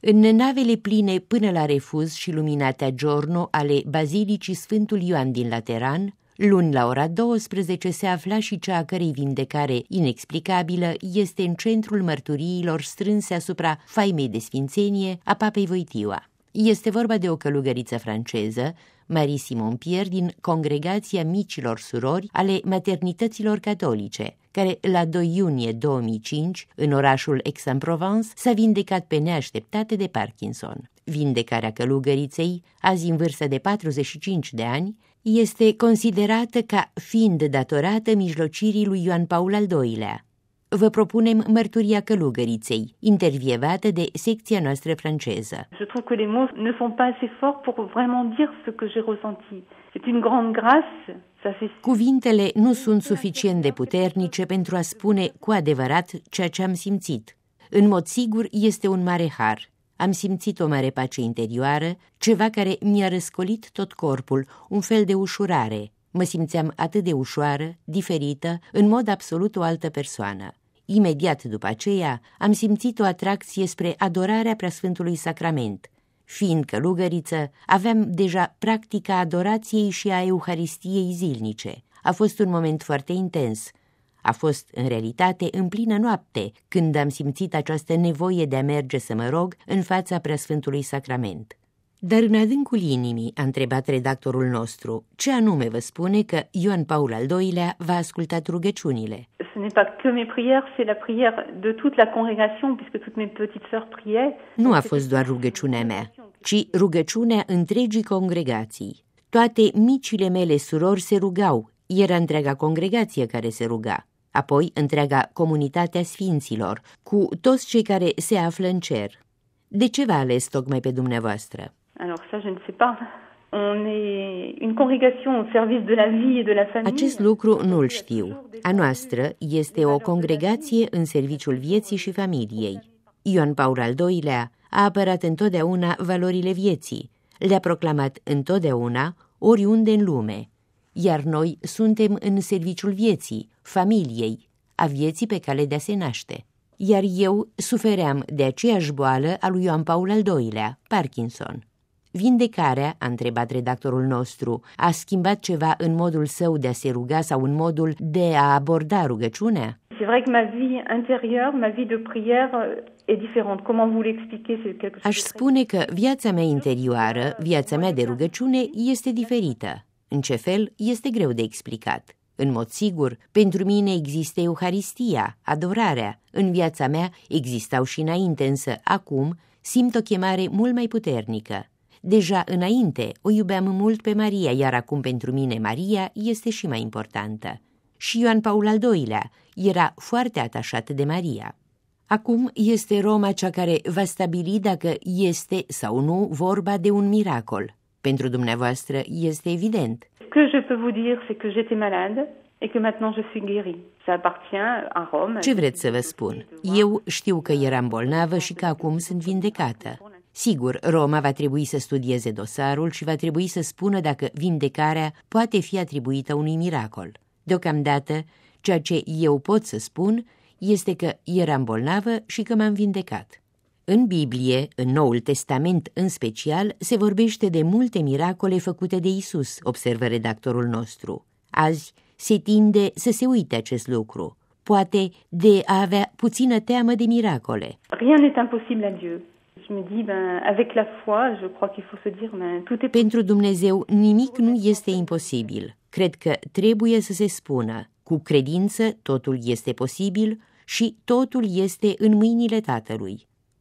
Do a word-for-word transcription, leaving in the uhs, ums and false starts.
În navele pline până la refuz și luminate a giorno ale Bazilicii Sfântul Ioan din Lateran, luni la ora douăsprezece se afla și cea a cărei vindecare inexplicabilă este în centrul mărturiilor strânse asupra faimei de sfințenie a Papei Wojtyła. Este vorba de o călugăriță franceză, Marie Simon Pierre, din congregația micilor surori ale maternităților catolice, care la doi iunie două mii cinci, în orașul Aix-en-Provence, s-a vindecat pe neașteptate de Parkinson. Vindecarea călugăriței, azi în vârstă de patruzeci și cinci de ani, este considerată ca fiind datorată mijlocirii lui Ioan Paul al doilea. Vă propunem mărturia călugăriței, intervievată de secția noastră franceză. Je trouve que les mots ne sont pas assez forts pour vraiment dire ce que j'ai ressenti. C'est une grande grâce. Ça fait... Cuvintele nu sunt suficient de puternice pentru a spune cu adevărat ceea ce am simțit. În mod sigur, este un mare har. Am simțit o mare pace interioară, ceva care mi-a răscolit tot corpul, un fel de ușurare. Mă simțeam atât de ușoară, diferită, în mod absolut o altă persoană. Imediat după aceea am simțit o atracție spre adorarea Preasfântului Sacrament. Fiind călugăriță, aveam deja practica adorației și a Euharistiei zilnice. A fost un moment foarte intens. A fost, în realitate, în plină noapte, când am simțit această nevoie de a merge să mă rog în fața Preasfântului Sacrament. Dar în adâncul inimii, a întrebat redactorul nostru, ce anume vă spune că Ioan Paul al doilea v-a ascultat rugăciunile? Ce n'est pas que mes prières, c'est la prière de toute la congrégation, puisque toutes mes petites sœurs priaient. Nu a fost doar rugăciunea mea, ci rugăciunea întregii congregații. Toate micile mele surori se rugau, era întreaga congregație care se ruga. Apoi întreaga comunitatea sfinților, cu toți cei care se află în cer. De ce v-a ales tocmai pe dumneavoastră? Alors ça, je ne sais pas. On est une congrégation au service de la vie et de la famille. Acest lucru nu-l știu. A noastră este o congregație în serviciul vieții și familiei. Ioan Paul al doilea a apărat întotdeauna valorile vieții, le-a proclamat întotdeauna oriunde în lume, iar noi suntem în serviciul vieții, familiei, a vieții pe cale de a se naște. Iar eu sufeream de aceeași boală a lui Ioan Paul al doilea, Parkinson. Vindecarea, a întrebat redactorul nostru, a schimbat ceva în modul său de a se ruga sau în modul de a aborda rugăciunea? C'est vrai que ma vie intérieure, ma vie de prière est différente. Comment vous l'expliquez? C'est quelque chose. Aș spune că viața mea interioară, viața mea de rugăciune, este diferită. În ce fel, este greu de explicat. În mod sigur, pentru mine există Euharistia, adorarea. În viața mea existau și înainte, însă acum simt o chemare mult mai puternică. Deja înainte o iubeam mult pe Maria, iar acum pentru mine Maria este și mai importantă. Și Ioan Paul al doilea era foarte atașat de Maria. Acum este Roma cea care va stabili dacă este sau nu vorba de un miracol. Pentru dumneavoastră este evident. Ce que je peux vous dire, c'est que j'étais malade et que maintenant je suis guérie. Ça appartient à Rome. Ce vreți să vă spun? Eu știu că eram bolnavă și că acum sunt vindecată. Sigur, Roma va trebui să studieze dosarul și va trebui să spună dacă vindecarea poate fi atribuită unui miracol. Deocamdată, ceea ce eu pot să spun este că eram bolnavă și că m-am vindecat. În Biblie, în Noul Testament în special, se vorbește de multe miracole făcute de Isus, observă redactorul nostru. Azi se tinde să se uite acest lucru, poate de a avea puțină teamă de miracole. Rien n'est impossible à Dieu. Je me dis, ben, avec la foi, je crois qu'il faut se dire, ben, tout est... Pentru Dumnezeu nimic nu este imposibil. Cred că trebuie să se spună, cu credință totul este posibil și totul este în mâinile Tatălui.